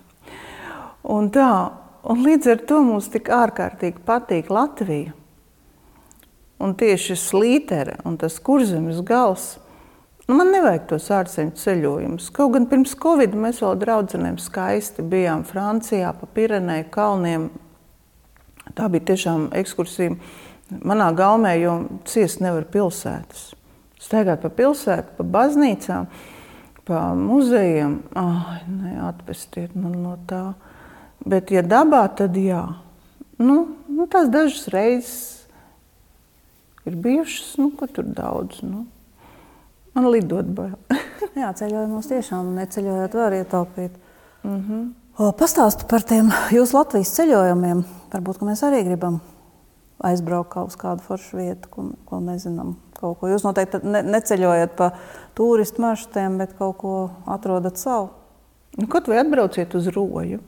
Un līdz ar to mums tik ārkārtīgi patīk Latvija. Un tieši Slītere un tas Kurzemes gals, man nevajag tos ārzemju ceļojumus. Kaut gan pirms Covid mēs vēl draudzenēm skaisti bijām Francijā pa Pireneju kalniem. Tā bija tiešām ekskursija manā gaumē, jo ciest nevar pilsētas. Staigāt pa pilsētu, pa baznīcām, pa muzejiem, atpestiet man no tā. Bet, ja dabā, tad jā. Tās dažas reizes ir bijušas, ko tur daudz. Man lidot bail. Jā, ceļojumos tiešām neceļojot var ietaupīt. Pastāstu par tiem jūsu Latvijas ceļojumiem. Varbūt, ka mēs arī gribam aizbraukt uz kādu foršu vietu, ko nezinām. Kaut ko. Jūs noteikti neceļojat pa turistu maršrutiem, bet kaut ko atrodat savu. Kaut vai atbrauciet uz Roju.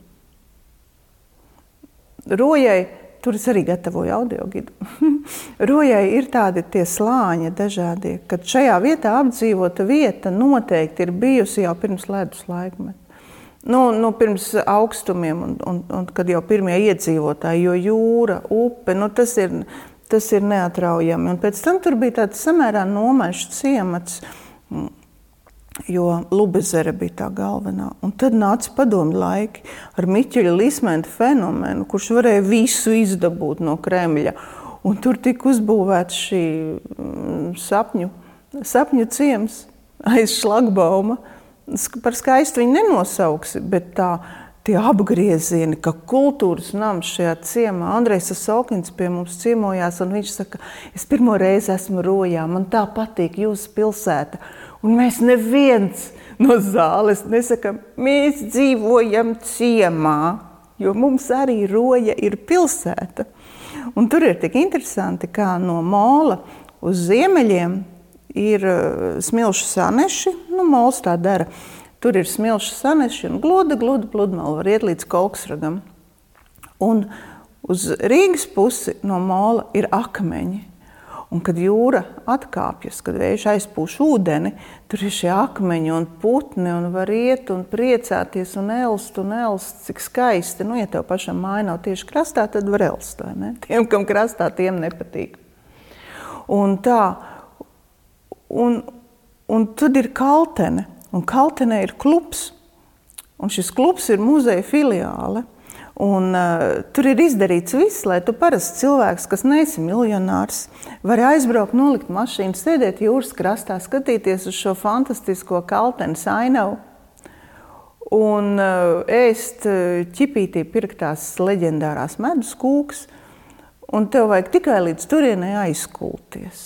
Rojai, tur es arī gatavoju audiogidu. Rojai ir tādi tie slāņi dažādie, kad šajā vietā apdzīvota vieta noteikti ir bijusi jau pirms ledus laikmeta. Pirms augstumiem un kad jau pirmie iedzīvotāji, jo jūra, upe, tas ir neatraujami. Un pēc tam tur bija tāds samērā nomaļš ciemats, jo Lubezere bija tā galvenā. Un tad nāca padomju laiki ar Miķeļa Lismenta fenomenu, kurš varēja visu izdabūt no Kremļa. Un tur tika uzbūvēts šī sapņu ciems aiz šlagbauma. Par skaistu viņi nenosauksi, bet tie apgriezieni, ka kultūras nams šajā ciemā. Andrejs Sasokins pie mums ciemojās, un viņš saka, es pirmo reizi esmu Rojā, man tā patīk jūsu pilsēta. Un mēs neviens no zāles nesakam, mēs dzīvojam ciemā, jo mums arī Roja ir pilsēta. Un tur ir tik interesanti, kā no Mola uz ziemeļiem ir smilšu saneši, Mols tā dara. Tur ir smilšu saneši un gluda pludmale var iet līdz Kolksragam. Un uz Rīgas pusi no Mola ir akmeņi. Un kad jūra atkāpjas, kad vējš aizpūš ūdeni, tur ir šie akmeņi un putni un var iet un priecāties un elst, cik skaisti. Ja tev pašam māja nav tieši krastā, tad var elst, vai ne? Tiem, kam krastā, tiem nepatīk. Un tā. Un tad ir Kaltene, un Kaltenē ir klubs, un šis klubs ir muzeja filiāle, un tur ir izdarīts viss, lai tu parasts cilvēks, kas neesi miljonārs, var aizbraukt, nolikt mašīnu, sēdēt jūras krastā, skatīties uz šo fantastisko Kaltenes ainavu un ēst ķipītī pirktās leģendārās medus kūkas, un tev vajag tikai līdz turienei aizkulties.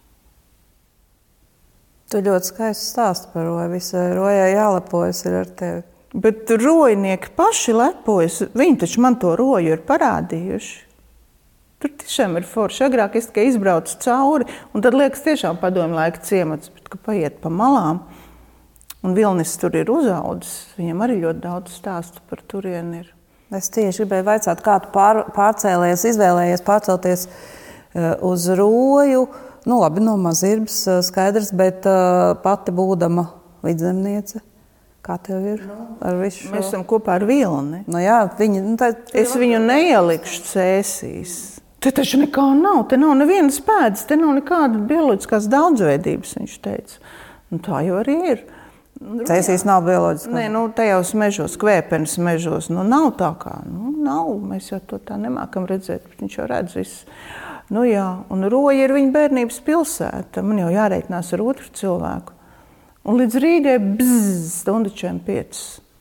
Tu ļoti skaisti stāsti par Roju. Visai Rojai jālepojas ir ar tevi. Bet rojnieki paši lepojas. Viņi taču man to Roju ir parādījuši. Tur tiešām ir forši. Agrāk es tikai izbraucu cauri, un tad liekas tiešām padomju laika ciemats, bet ka paiet pa malām. Un Vilnis tur ir uzaudzis. Viņam arī ļoti daudz stāstu par turieni ir. Es tieši gribēju vaicāt, kā tu izvēlējies pārcelties uz Roju. Labi, no Mazirbas skaidrs, bet pati būdama vidzemniece, kā tev ir ar visu šo? Mēs esam kopā ar Vilni. Jā, es viņu neielikšu cēsīs. Te taču nekā nav, te nav nevienas pēdas, te nav nekāda bioloģiskās daudzveidības, viņš teica. Tā jau arī ir. Cēsīs nav bioloģiskās? Nē, tajos mežos, Kvēpenes mežos, nav tā kā, nav, mēs jau to tā nemākam redzēt, bet viņš jau redz visu. Jā, un Roja ir viņa bērnības pilsēta. Man jau jāreikinās ar otru cilvēku. Un līdz Rīgai stundičiem 5.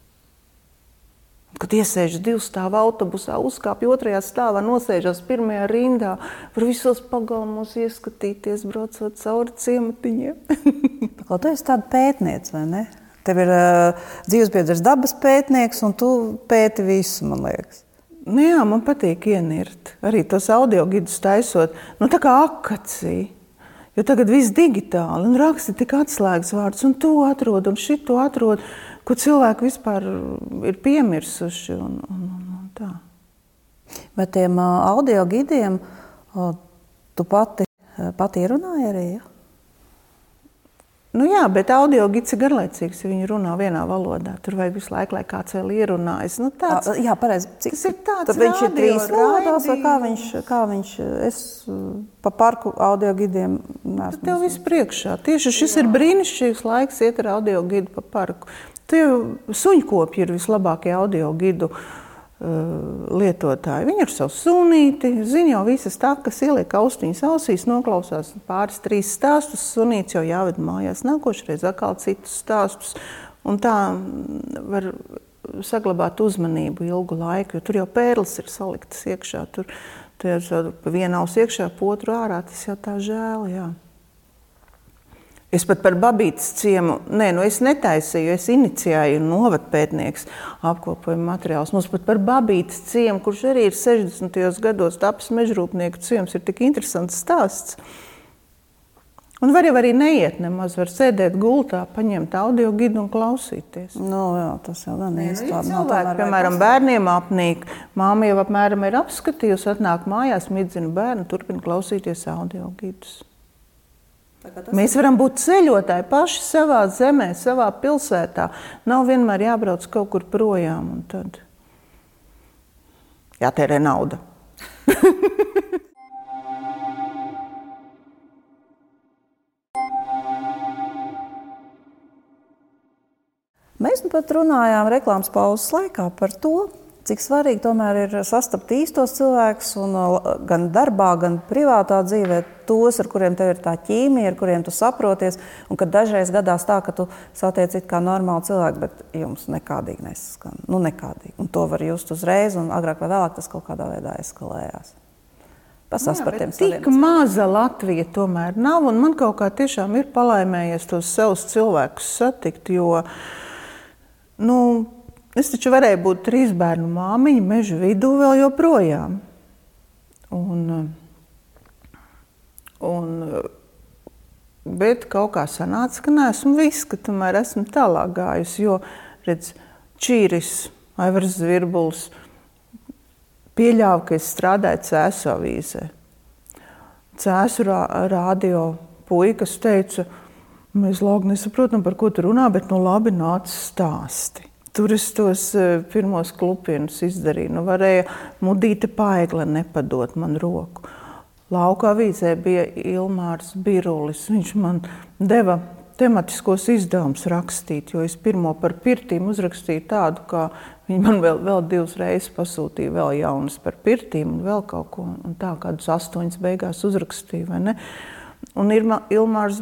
Kad iesēžas 2 stāvu autobusā, uzkāpj 2. stāvā, nosēžas 1. rindā, var visos pagalmos ieskatīties, braucot cauri ciematiņiem. Tu esi tāda pētniece, vai ne? Tev ir dzīvesbiedrs dabas pētnieks, un tu pēti visu, man liekas. Jā, man patīk ienirt. Arī tos audiogidus taisot. Tā kā akacija. Jo tagad viss digitāli. Un raksti tik atslēgas vārdus. Un to atrod, un šito atrod, ko cilvēki vispār ir piemirsuši. Un tā. Bet tiem audiogidiem tu pati ierunāji arī, ja? Jā, bet audiogids ir garlaicīgs, ja viņi runā vienā valodā. Tur vajag visu laiku, lai kāds vēl ierunājas. Jā, pareizi. Tas ir tāds tad viņš ir 3 valodās, vai kā viņš es pa parku audiogidiem neesmu. Tev viss priekšā. Tieši šis ir brīnišķīgs laiks iet ar audiogidu pa parku. Tie suņkopji ir vislabākie audiogidu lietotāji. Viņi ar savu sunīti, zina jau visas takas, ieliek austiņas ausīs, noklausās pāris, 3 stāstus, sunīts jau jāved mājās, nākošreiz atkal citus stāstus. Un tā var saglabāt uzmanību ilgu laiku, jo tur jau pērles ir saliktas iekšā. Tur pa vienu ausu iekšā, pa otru ārā, tas jau tā žēl, jā. Es pat par Babītes ciemu, es netaisīju, es inicijēju novadpētnieks apkopojumu materiālus. Mums pat par Babītes ciemu, kurš arī ir 60. gados tapis mežrūpnieku ciems, ir tik interesants stāsts. Un var jau arī neiet nemaz, var sēdēt gultā, paņemt audio gidu un klausīties. Jā, tas jau gan īsti. Cilvēki, piemēram, bērniem apnīk. Māma jau apmēram ir apskatījusi, atnāk mājās, midzina bērnu, turpina klausīties audio gidus. Mēs varam būt ceļotāji paši savā zemē, savā pilsētā. Nav vienmēr jābrauc kaut kur projām un tad jātērē nauda. Mēs pat runājām reklāmas pauzes laikā par to, cik svarīgi tomēr ir sastapt īstos cilvēkus un gan darbā, gan privātā dzīvē tos, ar kuriem tev ir tā ķīmija, ar kuriem tu saproties, un kad dažreiz gadās tā, ka tu satiec it kā normāli cilvēku, bet jums nekādīgi nesaskan. Nekādīgi. Un to var just uzreiz, un agrāk vai vēlāk tas kaut kādā veidā eskalējās. Pasās par tiem saviem. Tik maza Latvija tomēr nav, un man kaut kā tiešām ir palaimējies tos savus cilvēkus satikt, jo, es taču varēju būt 3 bērnu māmiņa meža vidū vēl joprojām. Bet kaut kā sanāca, ka neesmu viss, ka tomēr esmu tālāk gājusi, jo, redz, Čīris, Aivars Zvirbuls pieļāva, ka es strādāju Cēsu avīzē. Cēsu radio puikas teica, mēs labi nesaprotam, par ko tu runā, bet labi nāc stāsti. Tur es tos pirmos klupienus izdarīju. Varēja Mudīte Paegle nepadot man roku. Lauka avīzē bija Ilmārs Birulis. Viņš man deva tematiskos izdevumus rakstīt, jo es pirmo par pirtīm uzrakstīju tādu, kā viņi man vēl 2 reizes pasūtīja vēl jaunas par pirtīm un vēl kaut ko. Un tā kādus 8 beigās uzrakstīju, vai ne? Un Ilmārs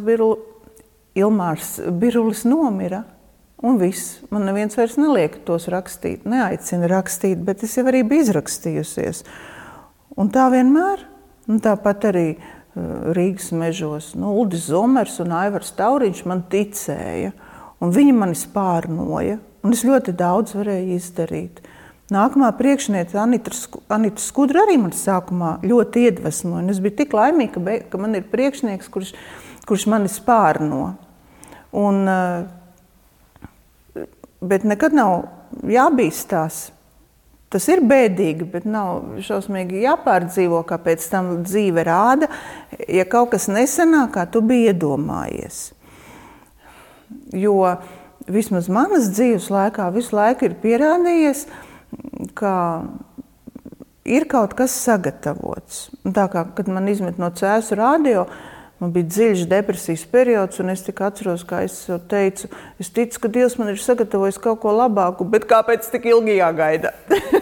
Birulis nomira. Un viss. Man neviens vairs neliek tos rakstīt, neaicina rakstīt, bet es jau arī biju izrakstījusies. Un tā vienmēr, un tāpat arī Rīgas mežos, Uldis Zomers un Aivars Tauriņš man ticēja, un viņi mani spārnoja, un es ļoti daudz varēju izdarīt. Nākamā priekšniece Anita Skudra arī man sākumā ļoti iedvesmoja, un es biju tik laimīga, ka man ir priekšnieks, kurš mani spārno. Bet nekad nav jābīstās. Tas ir bēdīgi, bet nav šausmīgi jāpārdzīvo, kā pēc tam dzīve rāda, ja kaut kas nesanāk, kā tu biji iedomājies. Jo vismaz manas dzīves laikā visu laiku ir pierādījies, ka ir kaut kas sagatavots. Tā kā, kad man izmet no Cēsu radio, man bija dziļš depresijas periods, un es tik atceros, kā es teicu, es ticu, ka Dievs man ir sagatavojis kaut ko labāku, bet kāpēc tik ilgi jāgaida?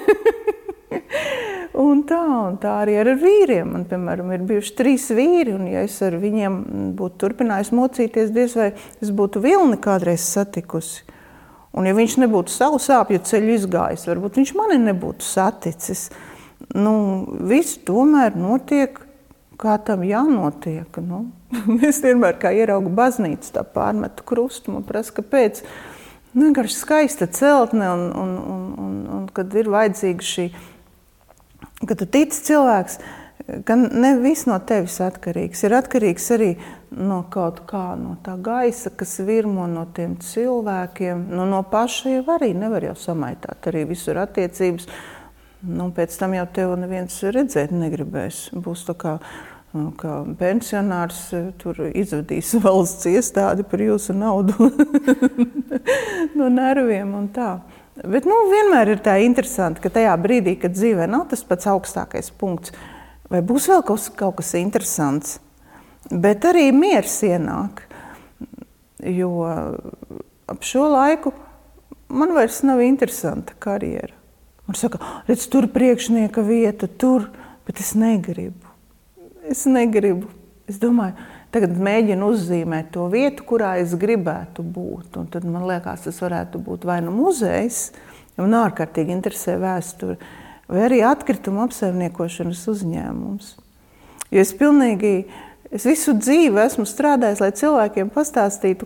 un tā arī ar vīriem. Man, piemēram, ir bijuši 3 vīri, un ja es ar viņiem būtu turpinājis mocīties, diez vai es būtu Vilni kādreiz satikusi. Un ja viņš nebūtu savu sāpju ceļu izgājis, varbūt viņš mani nebūtu saticis. Viss tomēr notiek, kā tam jānotiek. Es vienmēr, kā ieraugu baznīcu, tā pārmetu krustu, man prasa, kāpēc. Vienkārši skaista celtne, un kad ir vajadzīga šī, kad tu tici cilvēks, ka ne viss no tevis atkarīgs. Ir atkarīgs arī no kaut kā, no tā gaisa, kas virmo no tiem cilvēkiem. No paša jau arī nevar jau samaitāt arī visur attiecības. Pēc tam jau tev neviens redzēt negribēs. Būs tā kā pensionārs tur izvadīs valsts iestādi par jūsu naudu no nerviem un tā. Bet vienmēr ir tā interesanti, ka tajā brīdī, kad dzīvē nav tas pats augstākais punkts, vai būs vēl kaut kas interesants, bet arī miers ienāk, jo ap šo laiku man vairs nav interesanta karjera. Un saka, redz, tur priekšnieka vieta, tur, bet es negribu. Es domāju, tagad mēģinu uzzīmēt to vietu, kurā es gribētu būt. Un tad man liekas, tas varētu būt vai nu muzejs, un ārkārtīgi interesē vēsture, vai arī atkrituma apsaimniekošanas uzņēmums. Jo es visu dzīvi esmu strādājis, lai cilvēkiem pastāstītu,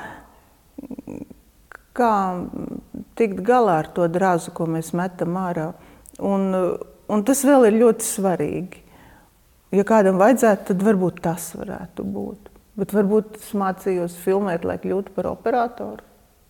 kā tikt galā ar to drazu, ko mēs metam ārā. Un tas vēl ir ļoti svarīgi. Ja kādam vajadzētu, tad varbūt tas varētu būt. Bet varbūt es mācījos filmēt, lai kļūtu par operatoru.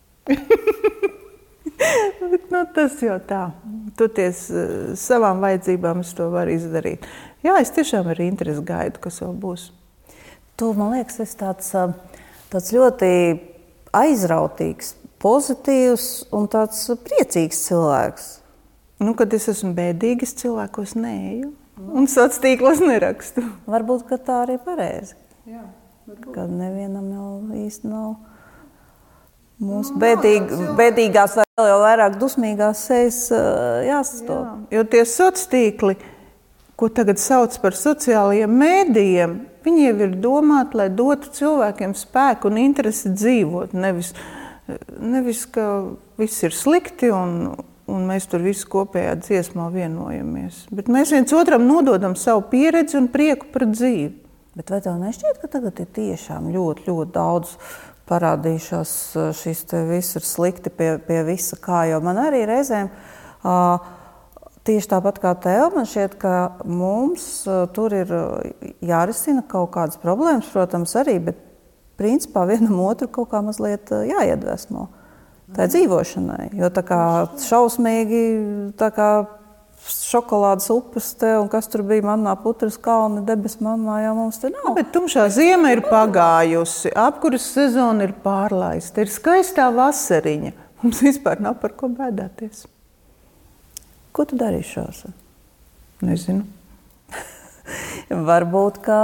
Bet, tas jau tā. Toties savām vajadzībām es to varu izdarīt. Jā, es tiešām ar interesi gaidu, kas vēl būs. Tu, man liekas, esi tāds ļoti aizrautīgs, pozitīvs un tāds priecīgs cilvēks. Kad es esmu bēdīgs, cilvēkos neeju un sociālos tīklos nerakstu. Varbūt, ka tā arī pareizi. Jā, varbūt. Kad nevienam jau īsti nav mūsu bēdīgās vai vēl jau vairāk dusmīgās sejas jāsastop. Jo tie sociālie tīkli, ko tagad sauc par sociālajiem mēdījiem, viņi jau ir domāti, lai dotu cilvēkiem spēku un interesi dzīvot. Nevis ka viss ir slikti un mēs tur visi kopējā dziesmā vienojamies. Bet mēs viens otram nododam savu pieredzi un prieku par dzīvi. Bet vai tev nešķiet, ka tagad ir tiešām ļoti, ļoti daudz parādījušās šīs te viss ir slikti pie visa kā, jo man arī reizēm tieši tāpat kā tev, man šķiet, ka mums tur ir jārisina kaut kādas problēmas, protams, arī, bet principā vienam otru kaut kā mazliet jāiedvesmo tai dzīvošanai, jo tā kā šausmīgi, tā kā šokolādes upes te, un kas tur bija mannā Putras kalni, debes mannā, jau mums te nav. Bet tumšā ziema ir pagājusi, apkuras sezona ir pārlaista, ir skaistā vasariņa. Mums vispār nav par ko bēdāties. Ko tu darīsi šovasar? Nezinu. Varbūt, ka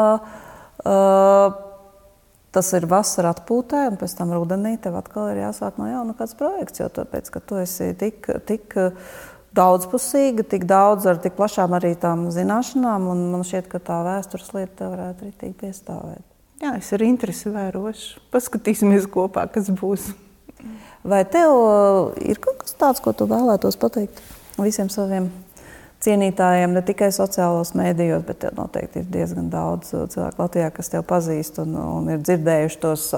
tas ir vasara atpūtē, un pēc tam rudenī tev atkal ir jāsāk no jauna kāds projekts, jo tāpēc, ka tu esi tik daudzpusīga, tik daudz ar tik plašām arī tām zināšanām, un man šķiet, ka tā vēstures lieta tev varētu ritīgi piestāvēt. Jā, es ar interesi vērošu. Paskatīsimies kopā, kas būs. Vai tev ir kaut kas tāds, ko tu vēlētos pateikt visiem saviem cienītājiem, ne tikai sociālos mēdījos, bet tev noteikti ir diezgan daudz cilvēku Latvijā, kas tev pazīst un ir dzirdējuši tos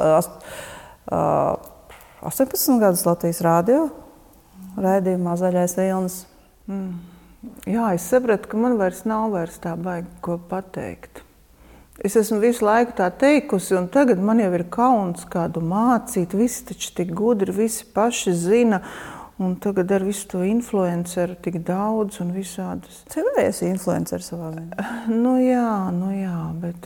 18 gadus Latvijas rādio raidījumā Zaļais vilnis. Jā, es sapratu, ka man nav tā baigi ko pateikt. Es esmu visu laiku tā teikusi, un tagad man jau ir kauns kādu mācīt. Visi taču tik gudri, visi paši zina, un tagad ar visu to influenceru tik daudz un visādas. Tev arī esi influenceri savā ziņā? Nu jā, bet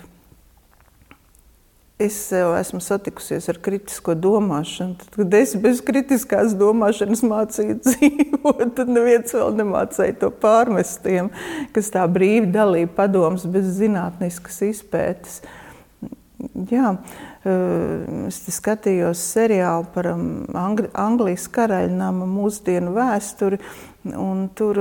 es esmu satikusies ar kritisko domāšanu. Tad, kad es bez kritiskās domāšanas mācīju dzīvot, tad neviens vēl nemācīja to pārmestiem, kas tā brīvi dalīja padomus bez zinātniskas izpētes. Jā, es skatījos seriālu par Anglijas karaļnama mūsdienu vēsturi, un tur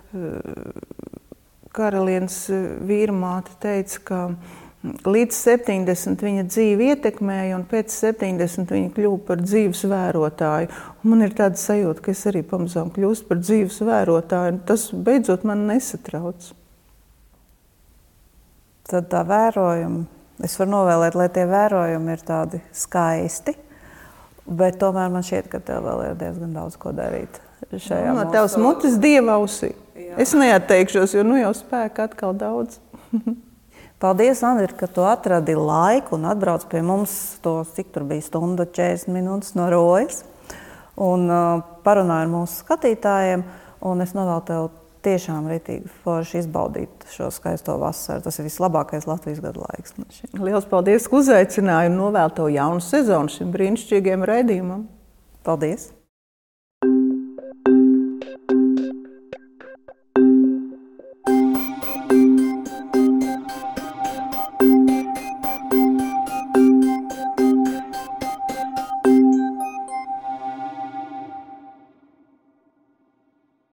karalienes vīrmāte teica, ka līdz 70 viņa dzīvi ietekmēja, un pēc 70 viņa kļuva par dzīves vērotāju. Un man ir tāda sajūta, ka es arī pamazām kļūstu par dzīves vērotāju, un tas beidzot man nesatrauc. Tad tā vērojuma, es varu novēlēt, lai tie vērojumi ir tādi skaisti, bet tomēr man šķiet, ka tev vēl ir diezgan daudz ko darīt šajā no tavas mutes dievausī. Es neatteikšos, jo jau spēka atkal daudz. Paldies, Andri, ka tu atradi laiku un atbrauc pie mums cik tur bija stunda 40 minūtes no Rojas un parunāja ar mūsu skatītājiem, un es novēlu tev tiešām ritīgi forši izbaudīt šo skaisto vasaru. Tas ir vislabākais Latvijas gada laiks. Liels paldies, ka uzaicināji, un novēlu tev jaunu sezonu šim brīnišķīgiem raidījumam. Paldies!